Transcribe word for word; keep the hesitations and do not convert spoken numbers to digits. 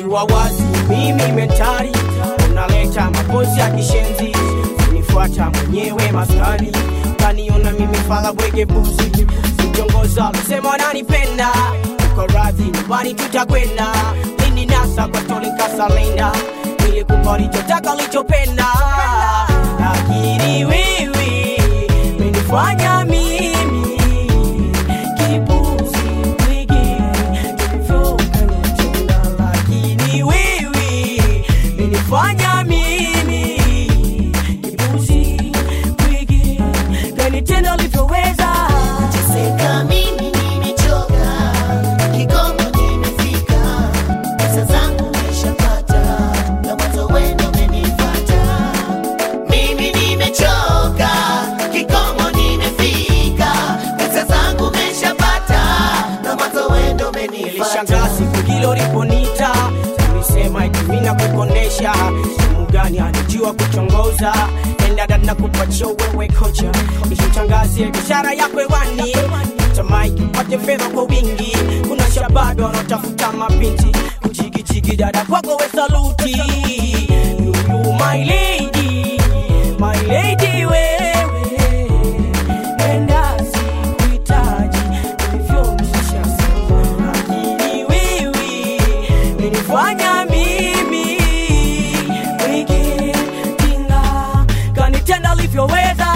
kuwa wazi mimi mentari, unaleta mapozi ya kishenzi, unifuata mwenyewe maskani, kaniona mimi fala bwege buzi, sijongoza lusema nanipenda, uko radhi nyumbani tutakwenda, nini nasa kwa toli kasalenda, nili kupari chotaka lichopenda, lakini wewe menifanya mimi kibuzi bwege, tulivoka nitenda, lakini wewe menifanya mimi kibuzi bwege, kanitenda ulivyoweza. Seka mimi nimechoka, kikomo nimefika, pesa zangu nimeshapata, na mwanzo wendo umenifuata. Mimi nimechoka, kikomo nimefika, pesa zangu nimeshapata, na mwanzo wendo umenifuata. Nilishangaa siku hilo uliponita, ulisema eti mimi nakukondesha, simu gani anijua kuchongoza, enda dada kupatia wewe kocha, nishitangazie biashara yako hewani, tamai kupate fedha kwa wingi, kuna shabado wanaotafuta mabinti, kuchigi chigi dada kwako we saluti, you, you my lady, my lady wewe, nenda sikuhitaji, hivyo mshashasema, lakini wewe menifanya mimi wiki tinga, kanitenda ulivyoweza.